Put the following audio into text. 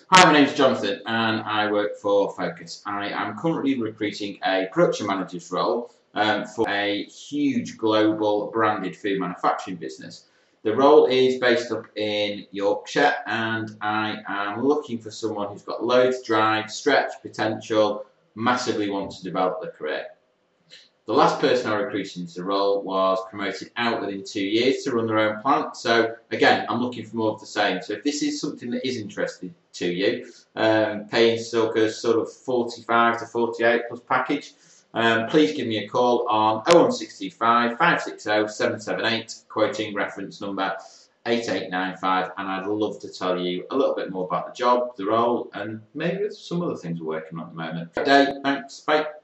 Hi, my name is Jonathan and I work for Focus. I am currently recruiting a production manager's role for a huge global branded food manufacturing business. The role is based up in Yorkshire and I am looking for someone who's got loads of drive, stretch, potential, massively wants to develop their career. The last person I recruited into the role was promoted out within 2 years to run their own plant. So again, I'm looking for more of the same. So if this is something that is interesting to you, paying circa sort of 45 to 48 plus package, please give me a call on 01625 560 778, quoting reference number 8895, and I'd love to tell you a little bit more about the job, the role, and maybe some other things we're working on at the moment. Good day, thanks, bye.